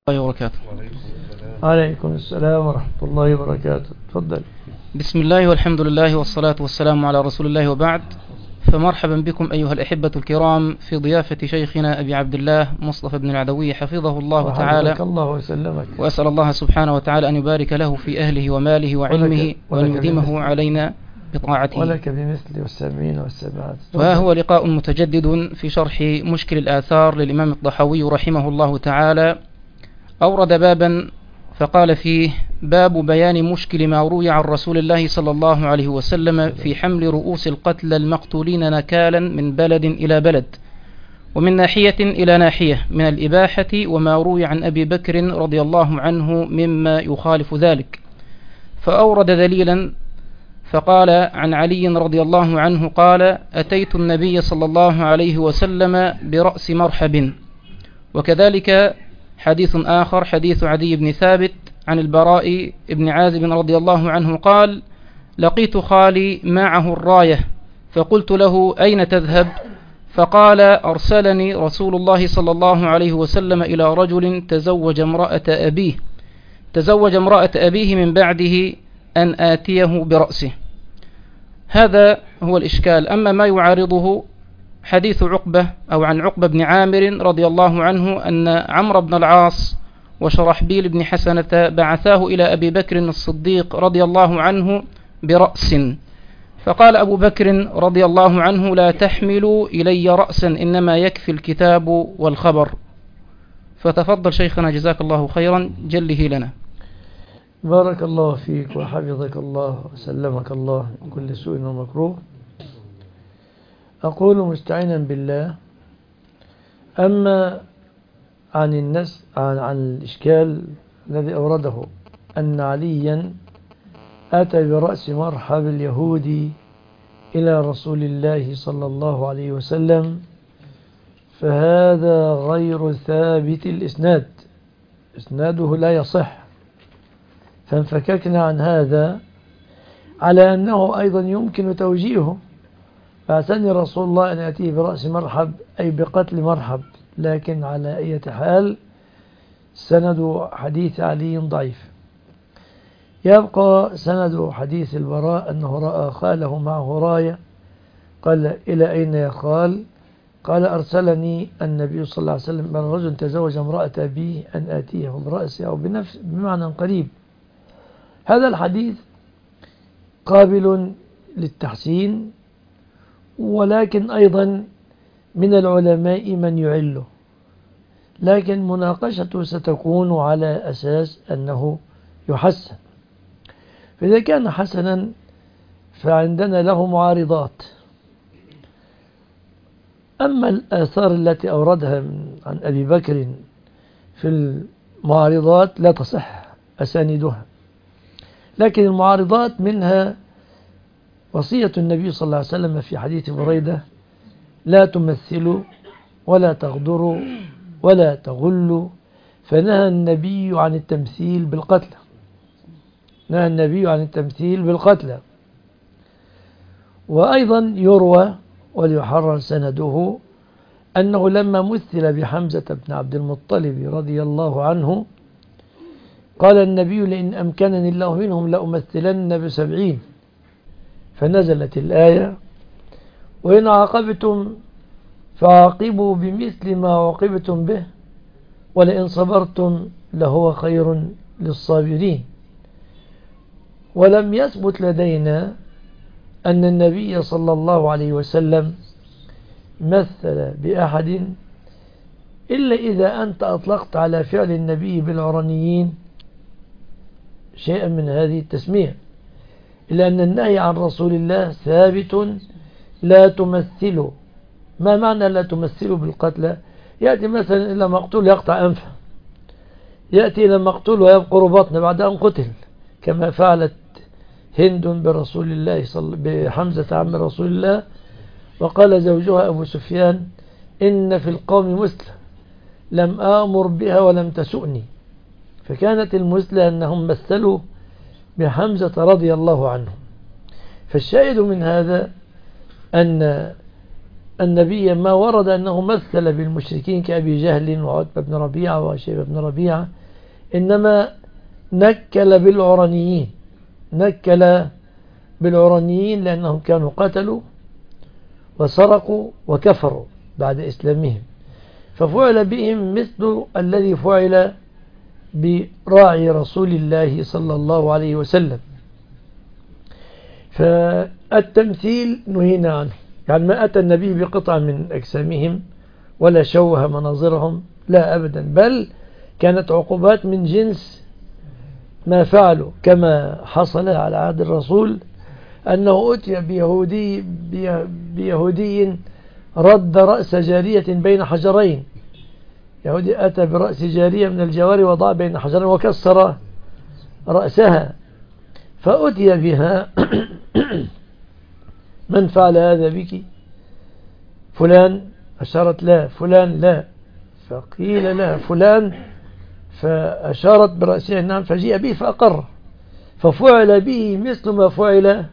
الله وبركاته. عليكم السلام ورحمة الله وبركاته. تفضل. بسم الله والحمد لله والصلاة والسلام على رسول الله وبعد. فمرحبا بكم أيها الأحبة الكرام في ضيافة شيخنا أبي عبد الله مصطفى بن العدوي حفظه الله تعالى، الله وسلمك. وأسأل الله سبحانه وتعالى أن يبارك له في أهله وماله وعلمه وأن يديمه علينا بطاعته. ولك بمثل والسامعين والسامعات. وهو لقاء متجدد في شرح مشكل الآثار للإمام الطحاوي رحمه الله تعالى. أورد بابا فقال فيه: باب بيان مشكل ما روي عن رسول الله صلى الله عليه وسلم في حمل رؤوس القتلى المقتولين نكالا من بلد إلى بلد، ومن ناحية إلى ناحية من الإباحة، وما روي عن أبي بكر رضي الله عنه مما يخالف ذلك. فأورد دليلا فقال عن علي رضي الله عنه قال: أتيت النبي صلى الله عليه وسلم برأس مرحب. وكذلك حديث آخر حديث عدي بن ثابت عن البراء بن عازب رضي الله عنه قال: لقيت خالي معه الراية فقلت له: أين تذهب؟ فقال: أرسلني رسول الله صلى الله عليه وسلم إلى رجل تزوج امرأة أبيه من بعده أن آتيه برأسه. هذا هو الإشكال. أما ما يعارضه حديث عقبة أو عن عقبة بن عامر رضي الله عنه أن عمرو بن العاص وشرحبيل بن حسنة بعثاه إلى أبي بكر الصديق رضي الله عنه برأس، فقال أبو بكر رضي الله عنه: لا تحملوا إلي رأسا، إنما يكفي الكتاب والخبر. فتفضل شيخنا جزاك الله خيرا، جله لنا. بارك الله فيك وحفظك الله وسلمك الله من كل سوء ومكروه. أقول مستعينا بالله: أما عن الإشكال الذي أورده أن عليا أتى برأس مرحب اليهودي إلى رسول الله صلى الله عليه وسلم، فهذا غير ثابت الإسناد، إسناده لا يصح. فانفككنا عن هذا على أنه أيضا يمكن توجيهه: فأتاني رسول الله أن يأتيه برأس مرحب أي بقتل مرحب. لكن على أي حال سند حديث علي ضعيف. يبقى سند حديث البراء أنه رأى خاله معه راية. قال: إلى أين يا خال؟ قال: أرسلني النبي صلى الله عليه وسلم من رجل تزوج امرأة أبيه أن آتيه برأسه، أو بمعنى قريب. هذا الحديث قابل للتحسين، ولكن أيضا من العلماء من يعله، لكن مناقشته ستكون على أساس أنه يحسن. فإذا كان حسنا فعندنا له معارضات. أما الآثار التي أوردها عن أبي بكر في المعارضات لا تصح أساندها، لكن المعارضات منها وصية النبي صلى الله عليه وسلم في حديث بريدة: لا تمثلوا ولا تغدروا ولا تغلوا. فنهى النبي عن التمثيل بالقتلى، نهى النبي عن التمثيل بالقتلى. وأيضا يروى وليحرر سنده أنه لما مثل بحمزة بن عبد المطلب رضي الله عنه قال النبي: لئن أمكنني الله منهم لأمثلن ب70. فنزلت الآية: وإن عاقبتم فعاقبوا بمثل ما عوقبتم به ولئن صبرتم لهو خير للصابرين. ولم يثبت لدينا أن النبي صلى الله عليه وسلم مثل بأحد إلا إذا أنت أطلقت على فعل النبي بالعرنيين شيئا من هذه التسمية، إلا أن النهي عن رسول الله ثابت: لا تمثلوا. ما معنى لا تمثلوا بالقتلى؟ يأتي مثلا إلى مقتول يقطع أنفه، يأتي إلى مقتول ويبقر بطنه بعد أن قتل، كما فعلت هند برسول الله بحمزة عم رسول الله. وقال زوجها أبو سفيان: إن في القوم مثلى لم آمر بها ولم تسؤني. فكانت المثلى أنهم مثلوا بحمزة رضي الله عنه. فالشاهد من هذا أن النبي ما ورد أنه مثل بالمشركين كأبي جهل وعتبة بن ربيعة وشيبة بن ربيعة، إنما نكل بالعرانيين لأنهم كانوا قتلوا وسرقوا وكفروا بعد إسلامهم، ففعل بهم مثل الذي فعل براعي رسول الله صلى الله عليه وسلم. فالتمثيل نهينا عنه، يعني ما أتى النبي بقطع من أجسامهم ولا شوه مناظرهم، لا أبدا، بل كانت عقوبات من جنس ما فعلوا، كما حصل على عهد الرسول أنه أتي بيهودي رد رأس جارية بين حجرين. يهودي أتى برأس جارية من الجواري وضع بين حجرين وكسر رأسها، فأتي بها من فعل هذا بك؟ فلان، أشارت لا، فلان لا، فقيل لا فلان، فأشارت برأسها نعم، فجيء به فأقر، ففعل به مثل ما فعل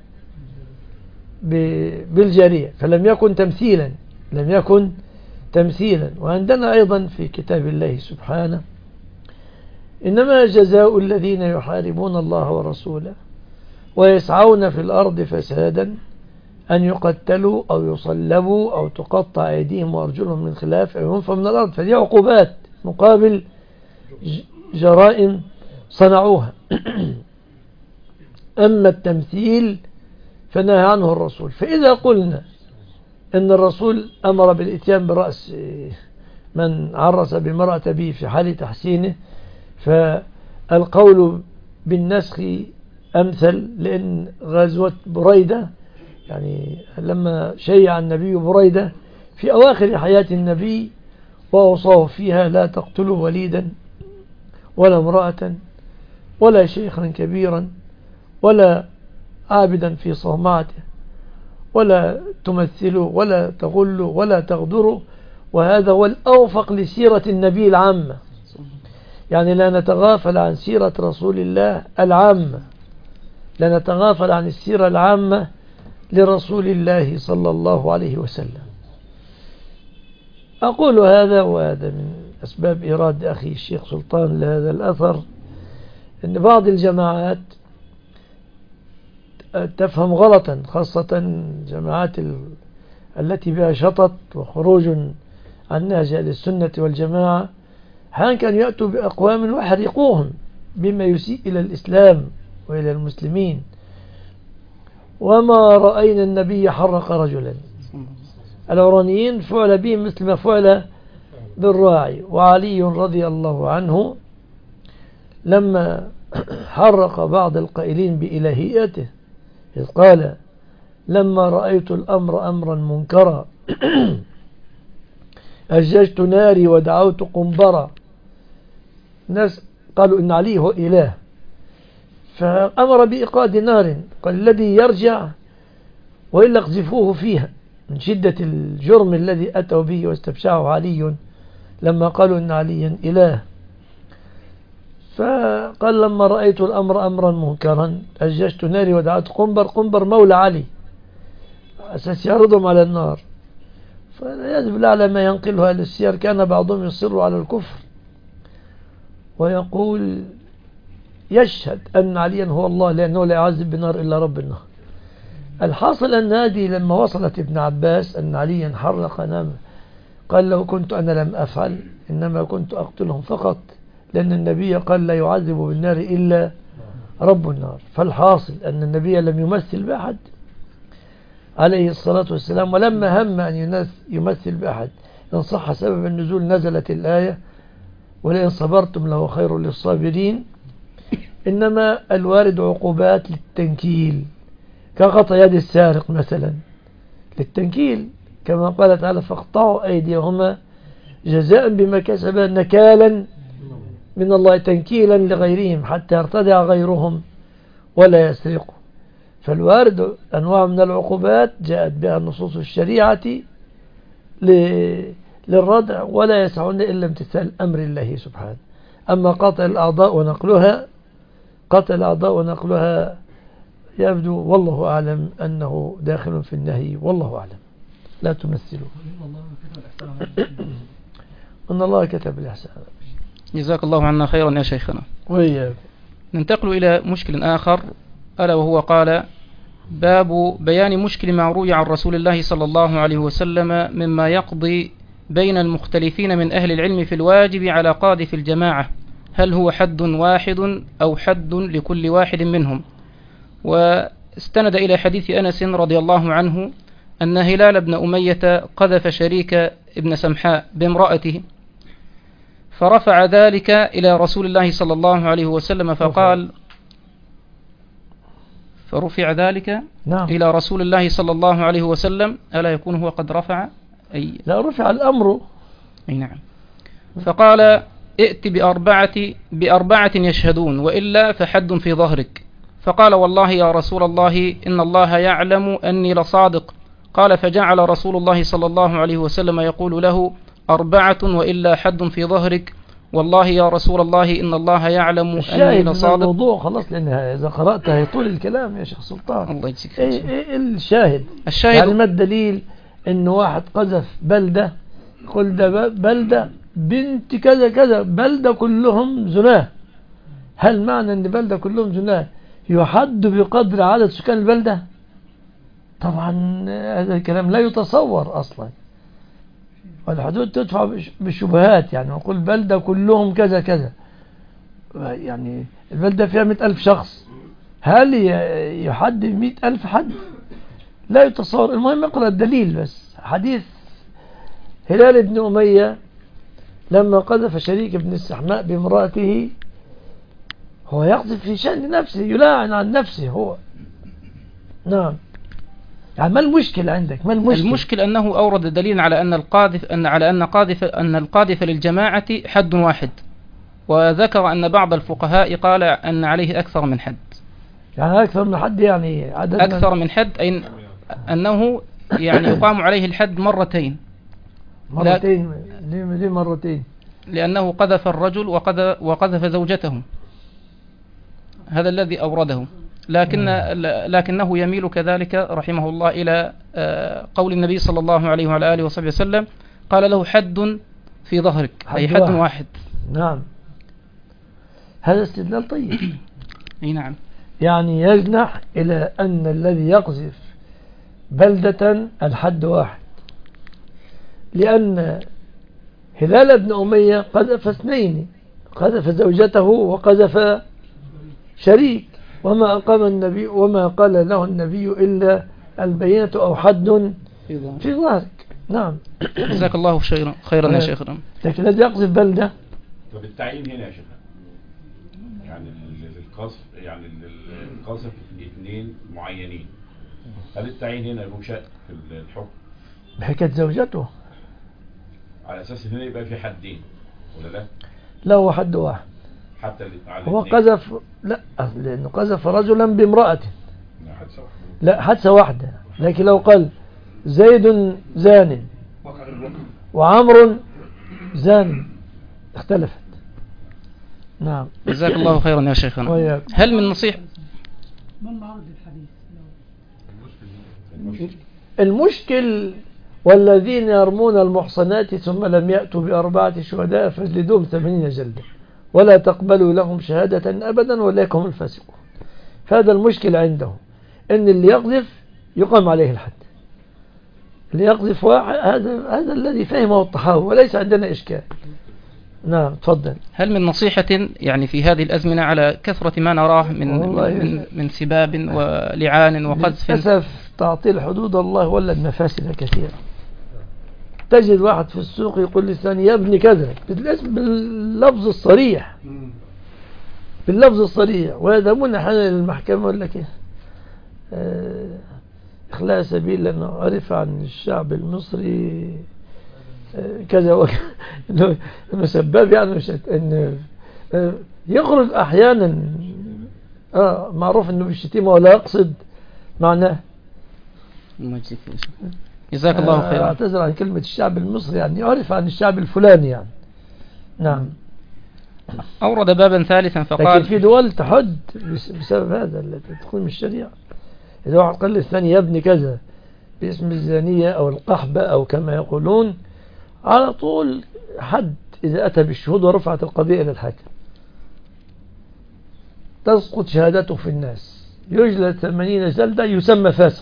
بالجارية، فلم يكن تمثيلا، لم يكن تمثيلا. وعندنا أيضا في كتاب الله سبحانه: إنما جزاء الذين يحاربون الله ورسوله ويسعون في الأرض فسادا أن يقتلوا أو يصلبوا أو تقطع أيديهم وأرجلهم من خلاف أو ينفوا من الأرض. فدي عقوبات مقابل جرائم صنعوها. أما التمثيل فنهى عنه الرسول. فإذا قلنا إن الرسول أمر بالإتيان برأس من عرس بمرأة به في حال تحسينه، فالقول بالنسخ أمثل، لأن غزوة بريدة، يعني لما شيع النبي بريدة في أواخر حياة النبي وأوصاه فيها: لا تقتلوا وليدا ولا امرأة ولا شيخا كبيرا ولا عابدا في صومعته ولا تمثلوا ولا تغلوا ولا تغدروا. وهذا هو الأوفق لسيرة النبي العامة، يعني لا نتغافل عن سيرة رسول الله العامة، لا نتغافل عن السيرة العامة لرسول الله صلى الله عليه وسلم. أقول هذا، وهذا من أسباب إيراد أخي الشيخ سلطان لهذا الأثر، أن بعض الجماعات تفهم غلطا، خاصة جماعات التي بها شطط وخروج عن نهج السنة والجماعة، حين كان يأتوا بأقوام ويحرقوهم بما يسيء إلى الإسلام وإلى المسلمين. وما رأينا النبي حرق رجلا. العرانيين فعل بهم مثل ما فعل بالراعي. وعلي رضي الله عنه لما حرق بعض القائلين بإلهيته إذ قال: لما رأيت الأمر أمرا منكرا أججت ناري ودعوت قنبرا. الناس قالوا إن علي هو إله، فأمر بإيقاد نار، قال: الذي يرجع وإلا اقذفوه فيها، من شدة الجرم الذي أتوا به واستبشعه علي لما قالوا إن عليا إله. فقال: لما رأيت الأمر أمرا منكرا أججت ناري ودعوت قنبر مولى علي، أساس يعرضهم على النار. فيجب بالله على ما ينقلها للسير، كان بعضهم يصر على الكفر ويقول يشهد أن عليا هو الله لأنه لا يعذب بنار إلا رب النار. الحاصل أن هذه لما وصلت ابن عباس أن عليا حرق نام، قال له: كنت أنا لم أفعل، إنما كنت أقتلهم فقط، لأن النبي قال: لا يعذب بالنار إلا رب النار. فالحاصل أن النبي لم يمثل بأحد عليه الصلاة والسلام، ولما هم أن يمثل بأحد إن صح سبب النزول نزلت الآية: ولئن صبرتم له خير للصابرين. إنما الوارد عقوبات للتنكيل، كقطع يد السارق مثلا للتنكيل، كما قال تعالى: فاقطعوا أيديهما جزاء بما كسبا نكالا من الله، تنكيلا لغيرهم حتى يرتدع غيرهم ولا يسرقوا. فالوارد أنواع من العقوبات جاءت بها النصوص الشريعة للردع، ولا يسعون إلا امتثال أمر الله سبحانه. أما قطع الأعضاء ونقلها يبدو والله أعلم أنه داخل في النهي، والله أعلم. لا تمثلوا. إن الله كتب الإحسان. جزاك الله عنا خيرا يا شيخنا. وإياك. ننتقل إلى مشكل آخر، ألا وهو قال: باب بيان مشكل ما روي عن رسول الله صلى الله عليه وسلم مما يقضي بين المختلفين من أهل العلم في الواجب على قاذف الجماعة، هل هو حد واحد أو حد لكل واحد منهم؟ واستند إلى حديث أنس رضي الله عنه أن هلال بن أمية قذف شريك ابن سمحاء بامرأته، فرفع ذلك إلى رسول الله صلى الله عليه وسلم فقال، فرفع ذلك إلى رسول الله صلى الله عليه وسلم، ألا يكون هو قد رفع؟ لا، رفع الأمر. أي نعم. فقال: ائت بأربعة يشهدون وإلا فحد في ظهرك. فقال: والله يا رسول الله إن الله يعلم أني لصادق. قال: فجعل رسول الله صلى الله عليه وسلم يقول له: 4 وإلا حد في ظهرك. والله يا رسول الله إن الله يعلم أني لصادق. الموضوع خلاص، لأن إذا قرأتها يطول الكلام يا شيخ سلطان. الله يجزيك. إيه الشاهد يعني ما الدليل إنه واحد قذف بلدة، قل ده بلدة بنت كذا كذا، بلدة كلهم زناه، هل معنى أن بلدة كلهم زناه يحد بقدر عدد سكان البلدة؟ طبعا هذا الكلام لا يتصور أصلا، والحدود تدفع بالشبهات. يعني نقول بلدة كلهم كذا كذا، يعني البلدة فيها 100,000 شخص، هل يحد 100,000 حد؟ لا يتصور. المهم اقرأ الدليل بس. حديث هلال بن أمية لما قذف شريك ابن السحماء بامرأته، هو يقذف في شأن نفسه، يلاعن عن نفسه هو. نعم. يعني ما المشكلة عندك؟ ما المشكل أنه أورد دليل على أن القاذف للجماعة حد واحد، وذكر أن بعض الفقهاء قال أن عليه أكثر من حد. يعني أكثر من حد يعني عدد أكثر من حد، أي أنه يعني يقام عليه الحد مرتين. ليه مرتين؟ لأنه قذف الرجل وقذف زوجته، هذا الذي أورده. لكنه يميل كذلك رحمه الله إلى قول النبي صلى الله عليه وعلى آله وصحبه وسلم، قال له: حد في ظهرك، أي حد واحد. نعم، هذا استدلال طيب. أي نعم. يعني يجنح إلى أن الذي يقذف بلدة الحد واحد، لأن هلال بن أمية قذف 2، قذف زوجته وقذف شريك، وما أقام النبي وما قال له النبي إلا البينة أو حد في ظهرك. نعم. جزاك الله خيرا يا شيخنا. لكن الذي يقذف بلدة. طب التعيين هنا يا شيخنا، يعني القذف، يعني القذف 2 معينين، هل التعيين هنا ينشأ في الحكم بحكاية زوجته على أساس هنا يبقى في حدين ولا لا؟ لا، هو حد واحد. حتى هو قذف، لا، لأنه قذف رجلا بامرأة، لا حادثة واحدة. لكن لو قال زيد زان وعمر زان اختلفت. نعم. جزاك الله خيرا يا شيخنا. هل من نصيحة؟ ما المعرض للحديث؟ المشكل: والذين يرمون المحصنات ثم لم يأتوا ب4 شهداء فاجلدوهم 80 جلدة ولا تقبلوا لهم شهادة أبدا وأولئك هم الفاسقون. فهذا المشكل عندهم، إن اللي يقذف يقام عليه الحد. اللي يقذف واحد، هذا الذي فهمه الطحاوي، وليس عندنا إشكال. نعم، تفضل. هل من نصيحة يعني في هذه الأزمنة على كثرة ما نراه من سباب ولعان وقذف؟ للأسف تعطيل حدود الله ولد مفاسد كثيرة. تجد واحد في السوق يقول للثاني يا ابني كذا، باللفظ الصريح، باللفظ الصريح، ويذهبون أحيانا للمحكمة يقول لك إخلاء سبيل، لأنه عرف عن الشعب المصري كذا وكذا إنه سباب، يعني إنه يخرج أحيانا معروف إنه بالشتيمة ولا يقصد معناه. جزاك الله خيرا. اعتذر عن كلمة الشعب المصري، يعني يعرف عن الشعب الفلاني يعني. نعم. أورد بابا ثالثا فقال: لكن في دول تحد بسبب هذا التي تكون من الشريعة. إذا واحد قال للثاني يا ابني كذا باسم الزانية أو القحبة أو كما يقولون، على طول حد إذا أتى بالشهود ورفعت القضية إلى الحاكم تسقط شهادته في الناس، يجلد 80 جلدة، يسمى فاسق.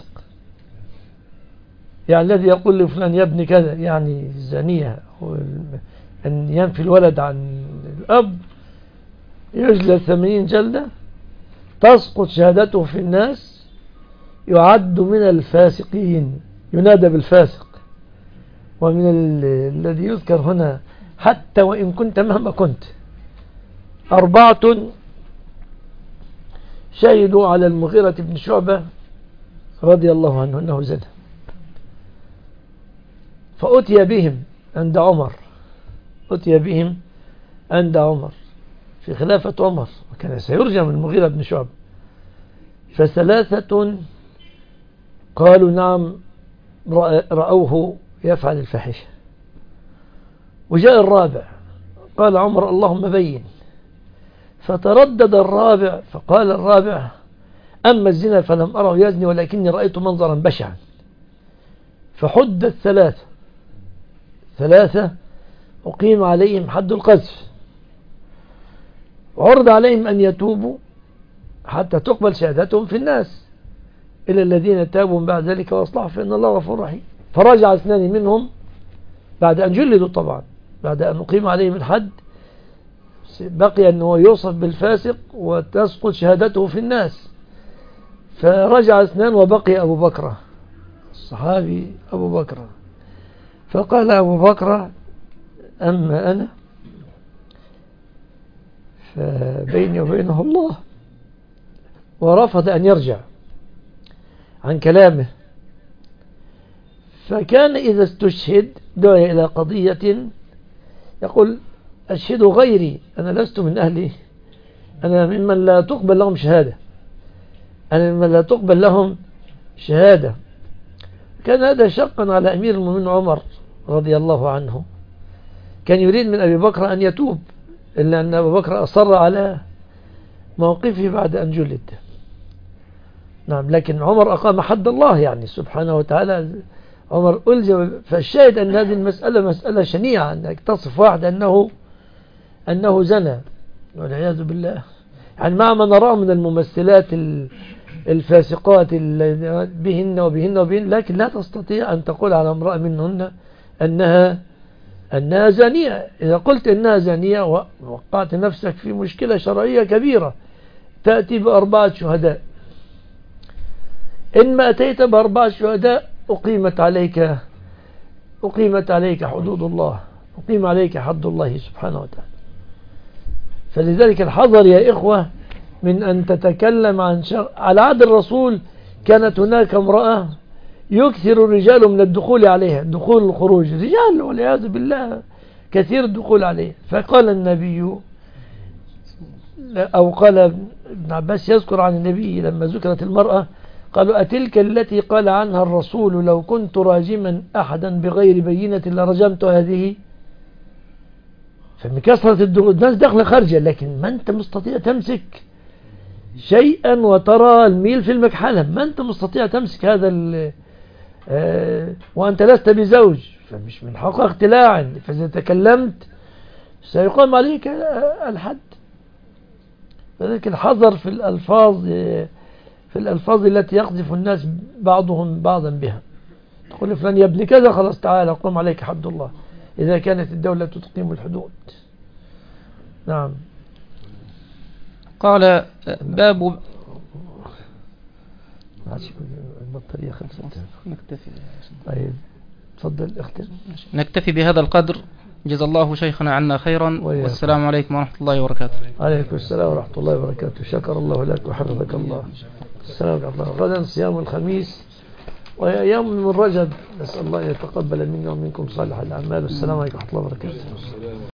يعني الذي يقول لفلان يا ابن كذا، يعني الزانية أن ينفي الولد عن الأب، يجلد 80 جلدة، تسقط شهادته في الناس، يعد من الفاسقين، ينادى بالفاسق. ومن الذي يذكر هنا حتى وإن كنت مهما كنت، 4 شهدوا على المغيرة بن شعبة رضي الله عنه أنه زنى، فأتي بهم عند عمر، أتي بهم عند عمر في خلافة عمر، وكان سيرجم المغيرة بن شعبة. ف3 قالوا نعم رأوه يفعل الفاحشة. وجاء الرابع قال عمر اللهم بين. فتردد الرابع، فقال الرابع أما الزنا فلم أره يزني ولكني رأيت منظرا بشعا. فحدت 3 أقيم عليهم حد القذف، وعرض عليهم أن يتوبوا حتى تقبل شهادتهم في الناس، إلى الذين تابوا من بعد ذلك وأصلحوا فإن الله غفور رحيم. فرجع 2 منهم بعد أن جلدوا، طبعا بعد أن أقيم عليهم الحد بقي أنه يوصف بالفاسق وتسقط شهادته في الناس. فرجع 2 وبقي أبو بكر الصحابي أبو بكر. فقال أبو بكر أما أنا فبيني وبينه الله، ورفض أن يرجع عن كلامه. فكان إذا استشهد دعي إلى قضية يقول أشهد غيري، أنا لست من أهلي، أنا ممن لا تقبل لهم شهادة، أنا ممن لا تقبل لهم شهادة. كان هذا شقا على أمير المؤمنين عمر رضي الله عنه، كان يريد من أبي بكر أن يتوب، إلا أن أبو بكر أصر على موقفه بعد أن جلد. نعم، لكن عمر أقام حد الله يعني سبحانه وتعالى، عمر ألزم. فالشاهد أن هذه المسألة مسألة شنيعة، أنك تصف واحد أنه زنى والعياذ بالله، يعني مع ما نراه من الممثلات الفاسقات بهن وبهن وبهن، لكن لا تستطيع أن تقول على امرأة منهن أنها زانية. إذا قلت أنها زانية وقعت نفسك في مشكلة شرعية كبيرة. تأتي ب4 شهداء، إن ما أتيت ب4 شهداء أقيمت عليك حدود الله، أقيم عليك حد الله سبحانه وتعالى. فلذلك الحذر يا إخوة من أن تتكلم عن شر. على عهد الرسول كانت هناك امرأة يكثر الرجال من الدخول عليها، الدخول والخروج، رجال والعياذ بالله كثير الدخول عليها. فقال النبي، أو قال ابن عباس يذكر عن النبي لما ذكرت المرأة، قالوا أتلك التي قال عنها الرسول لو كنت راجما أحدا بغير بينة لرجمت هذه. فمن كثرة الناس داخله خارجة، لكن ما أنت مستطيع تمسك شيئا وترى الميل في المكحلة، ما أنت مستطيع تمسك هذا وأنت لست بزوج، فمش من حقك اختلاعا، فإذا تكلمت سيقام عليك الحد. فذلك الحذر في الألفاظ التي يقذف الناس بعضهم بعضا بها. تقول فلان يا ابن كذا، خلاص تعالى قم عليك حد الله، إذا كانت الدولة تقيم الحدود. نعم. قال باب البطارية خلصت. نكتفي. طيب تفضل اختم. نكتفي بهذا القدر. جزا الله شيخنا عنا خيرا، والسلام عليكم ورحمة الله وبركاته. عليكم السلام ورحمة الله وبركاته. شكر الله لك وحفظك الله. السلام عليكم. غدا صيام الخميس ويوم من رجب، نسأل الله يتقبل منا ومنكم صالح الأعمال. والسلام عليكم ورحمة الله وبركاته.